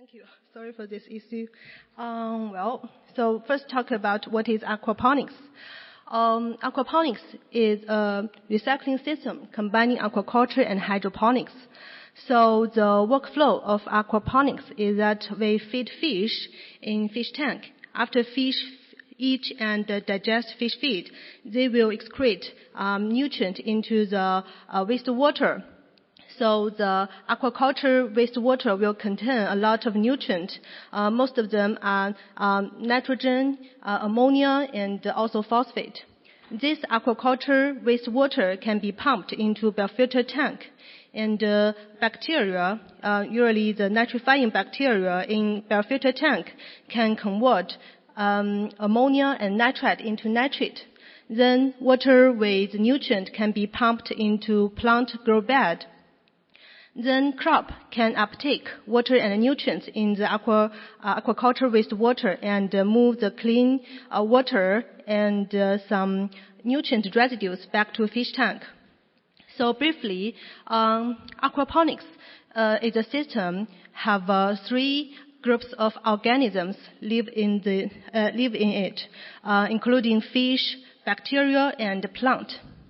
Thank you. Sorry for this issue. So first talk about what is aquaponics. Aquaponics is a recycling system combining aquaculture and hydroponics. So the workflow of aquaponics is that we feed fish in fish tank. After fish eat and digest fish feed, they will excrete nutrient into the wastewater. So the aquaculture wastewater will contain a lot of nutrients. Most of them are nitrogen, ammonia, and also phosphate. This aquaculture wastewater can be pumped into biofilter tank. And bacteria, usually the nitrifying bacteria in biofilter tank, can convert ammonia and nitrate into nitrate. Then water with nutrient can be pumped into plant grow bed. Then crop can uptake water and nutrients in the aquaculture wastewater and move the clean water and some nutrient residues back to fish tank. So briefly, aquaponics is a system have three groups of organisms live in it, including fish, bacteria, and plant.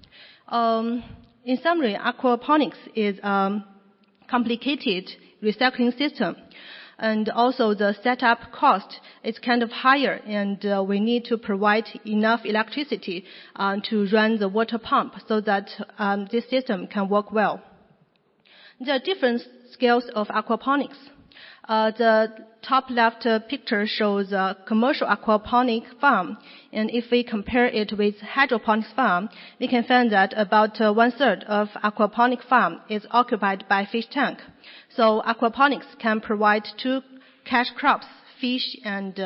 In summary, aquaponics is complicated recycling system, and also the setup cost is kind of higher, and we need to provide enough electricity to run the water pump so that this system can work well. There are different scales of aquaponics. The top left picture shows a commercial aquaponic farm, and if we compare it with hydroponics farm, we can find that about 1/3 of aquaponic farm is occupied by fish tank. So aquaponics can provide two cash crops, fish and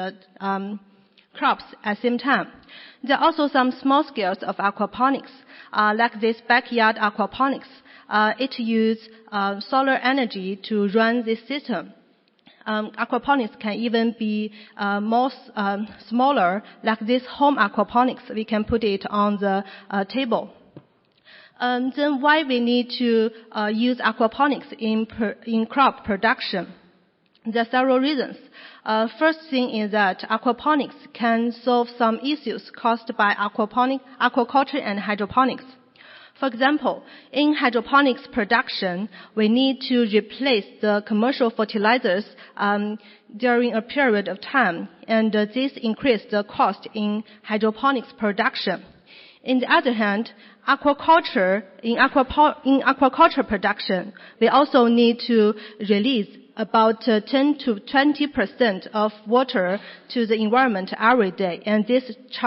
crops at the same time. There are also some small scales of aquaponics, like this backyard aquaponics. It uses solar energy to run this system. Aquaponics can even be smaller, like this home aquaponics. We can put it on the table. Then why we need to use aquaponics in crop production? There are several reasons. First thing is that aquaponics can solve some issues caused by aquaculture and hydroponics. For example, in hydroponics production, we need to replace the commercial fertilizers during a period of time, and this increases the cost in hydroponics production. On the other hand, in aquaculture production, we also need to release about 10 to 20% of water to the environment every day, and this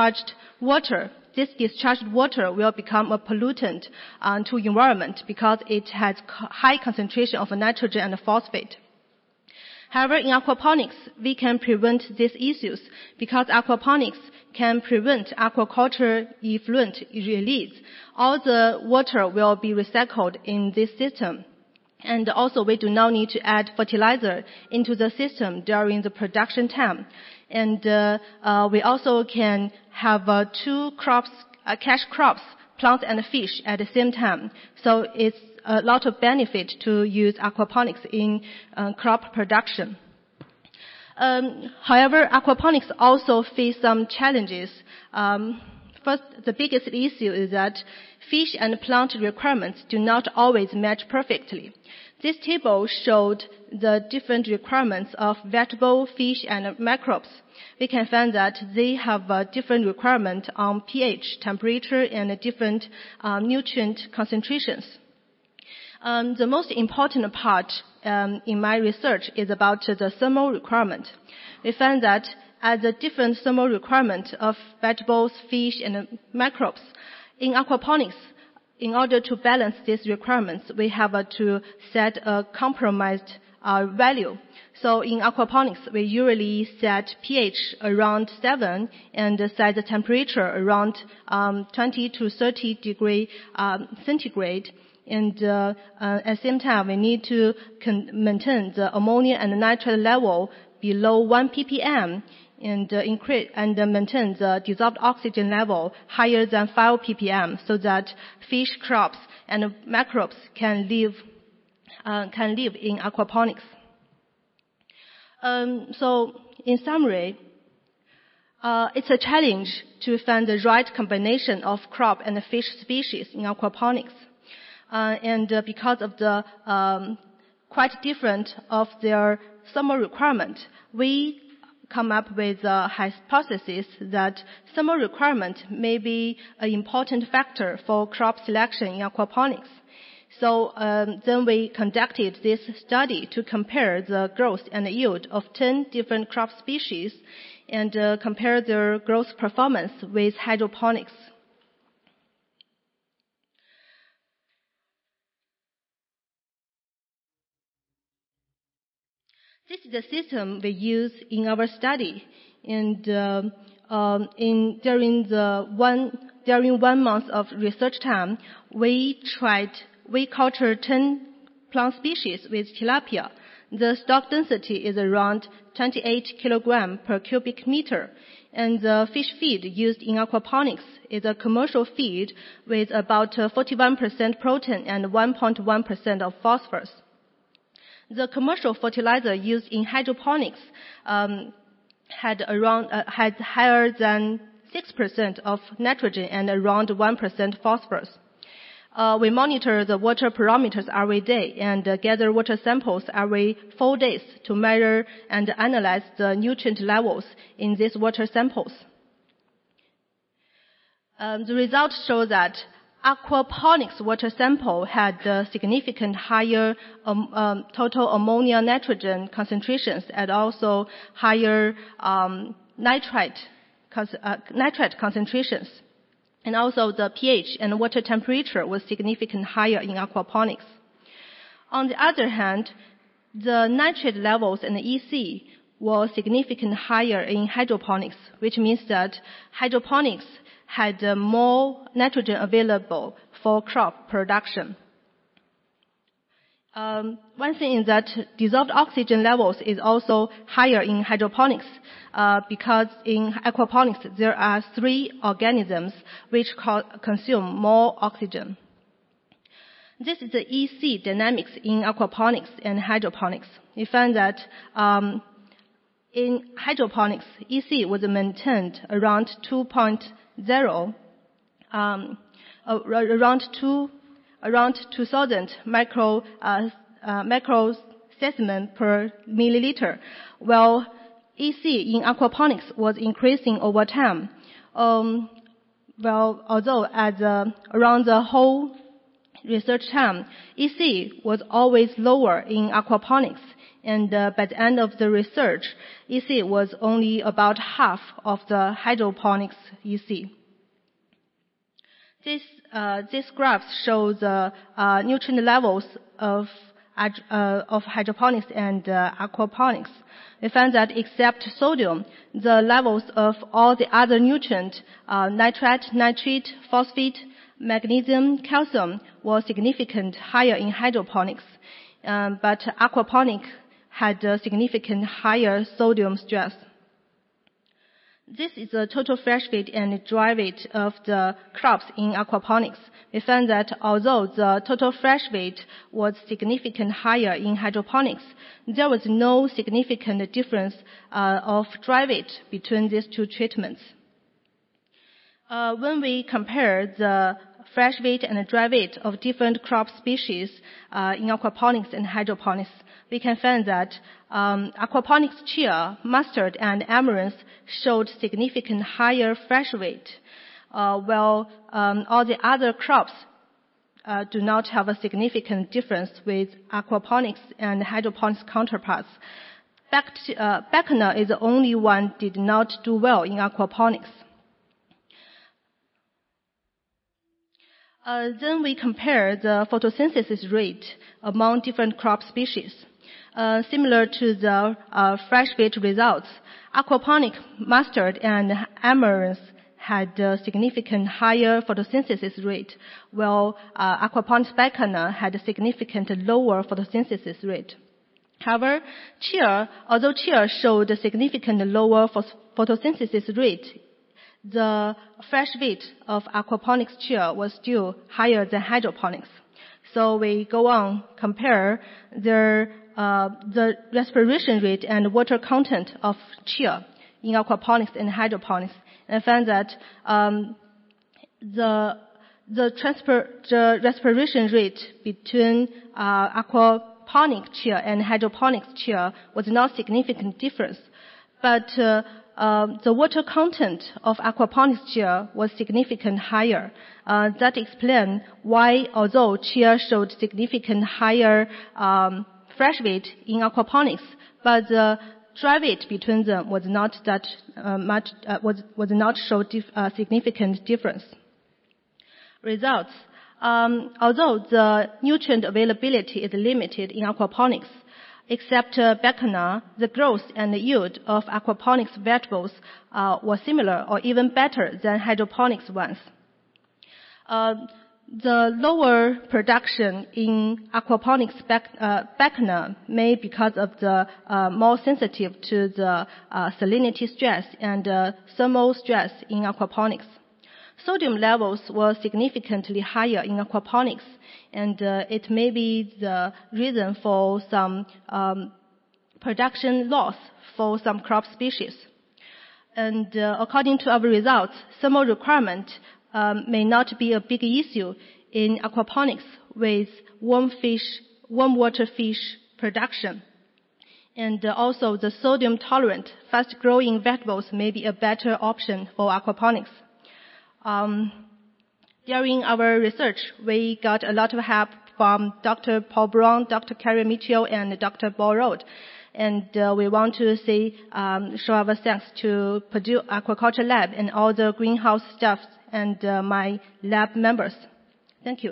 discharged water will become a pollutant to environment because it has high concentration of nitrogen and phosphate. However, in aquaponics, we can prevent these issues because aquaponics can prevent aquaculture effluent release. All the water will be recycled in this system. And also, we do not need to add fertilizer into the system during the production time. And we also can have two crops, cash crops, plants and fish at the same time. So it's a lot of benefit to use aquaponics in crop production. However, aquaponics also face some challenges. First, the biggest issue is that fish and plant requirements do not always match perfectly. This table showed the different requirements of vegetable, fish, and microbes. We can find that they have a different requirement on pH, temperature, and different nutrient concentrations. The most important part in my research is about the thermal requirement. We find that at the different thermal requirement of vegetables, fish, and microbes, in aquaponics, in order to balance these requirements, we have to set a compromised value. So in aquaponics, we usually set pH around 7 and set the temperature around 20 to 30 degree centigrade. And at the same time, we need to maintain the ammonia and nitrate level below 1 ppm and maintain the dissolved oxygen level higher than 5 ppm so that fish, crops, and microbes can live in aquaponics. So in summary, it's a challenge to find the right combination of crop and fish species in aquaponics. Because of the quite different of their thermal requirement, we come up with a hypothesis that thermal requirement may be an important factor for crop selection in aquaponics. So then we conducted this study to compare the growth and yield of 10 different crop species and compare their growth performance with hydroponics. This is the system we use in our study, and during 1 month of research time, we cultured 10 plant species with tilapia. The stock density is around 28 kilogram per cubic meter, and the fish feed used in aquaponics is a commercial feed with about 41% protein and 1.1% of phosphorus. The commercial fertilizer used in hydroponics had higher than 6% of nitrogen and around 1% phosphorus. We monitor the water parameters every day and gather water samples every 4 days to measure and analyze the nutrient levels in these water samples. The results show that aquaponics water sample had significant higher total ammonia nitrogen concentrations and also higher nitrate concentrations. And also the pH and water temperature was significantly higher in aquaponics. On the other hand, the nitrate levels and the EC were significantly higher in hydroponics, which means that hydroponics had more nitrogen available for crop production. One thing is that dissolved oxygen levels is also higher in hydroponics because in aquaponics there are 3 organisms which consume more oxygen. This is the EC dynamics in aquaponics and hydroponics. We found that in hydroponics, EC was maintained around 2.0, around 2,000 microspecimen per milliliter, while EC in aquaponics was increasing over time. Although around the whole research time, EC was always lower in aquaponics, and by the end of the research, EC was only about half of the hydroponics EC. This graph shows the nutrient levels of hydroponics and aquaponics. We found that except sodium, the levels of all the other nutrients, nitrate, nitrate, phosphate, magnesium, calcium, were significantly higher in hydroponics, but aquaponics had a significant higher sodium stress. This is the total fresh weight and dry weight of the crops in aquaponics. We found that although the total fresh weight was significantly higher in hydroponics, there was no significant difference of dry weight between these 2 treatments. When we compare the fresh weight and dry weight of different crop species in aquaponics and hydroponics, we can find that aquaponics chia, mustard, and amaranth showed significant higher fresh weight, while all the other crops do not have a significant difference with aquaponics and hydroponics counterparts. Beckener is the only one did not do well in aquaponics. Then we compare the photosynthesis rate among different crop species. Similar to the fresh weight results, aquaponic mustard and amaranth had a significant higher photosynthesis rate, while aquaponics Beckener had a significant lower photosynthesis rate. However, although chia showed a significant lower photosynthesis rate, the fresh weight of aquaponics chia was still higher than hydroponics. So we go on, compare the respiration rate and water content of chia in aquaponics and hydroponics, and find that the respiration rate between aquaponic chia and hydroponics chia was not significant difference, but the water content of aquaponics chia was significantly higher. That explains why, although chia showed significant higher fresh weight in aquaponics, but the dry weight between them was not that was not show significant difference. Results. Although the nutrient availability is limited in aquaponics, except Becana, the growth and the yield of aquaponics vegetables were similar or even better than hydroponics ones. The lower production in aquaponics Becana may because of the more sensitive to the salinity stress and thermal stress in aquaponics. Sodium levels were significantly higher in aquaponics, and it may be the reason for some production loss for some crop species. And according to our results, thermal requirement may not be a big issue in aquaponics with warm water fish production. And also the sodium tolerant, fast growing vegetables may be a better option for aquaponics. During our research, we got a lot of help from Dr. Paul Brown, Dr. Carrie Mitchell, and Dr. Paul Rode. And we want to show our thanks to Purdue Aquaculture Lab and all the greenhouse staff and my lab members. Thank you.